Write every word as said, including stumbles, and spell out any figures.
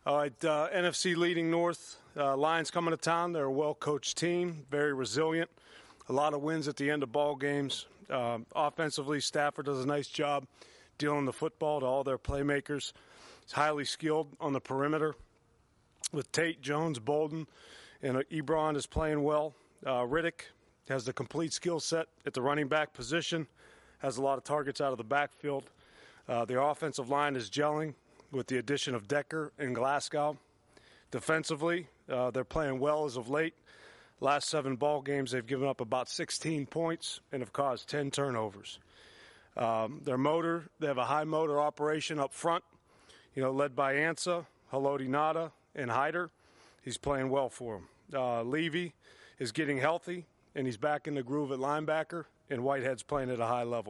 All right, uh, N F C leading North. Uh, Lions coming to town. They're a well-coached team, very resilient. A lot of wins at the end of ball games. Um, offensively, Stafford does a nice job dealing the football to all their playmakers. He's highly skilled on the perimeter with Tate, Jones, Bolden, and uh, Ebron is playing well. Uh, Riddick has the complete skill set at the running back position, has a lot of targets out of the backfield. Uh, the offensive line is gelling with the addition of Decker and Glasgow. Defensively, uh, they're playing well as of late. Last seven ball games, they've given up about sixteen points and have caused ten turnovers. Um, their motor, they have a high motor operation up front, you know, led by Ansa, Haloti Nada, and Hyder. He's playing well for them. Uh, Levy is getting healthy, and he's back in the groove at linebacker, and Whitehead's playing at a high level.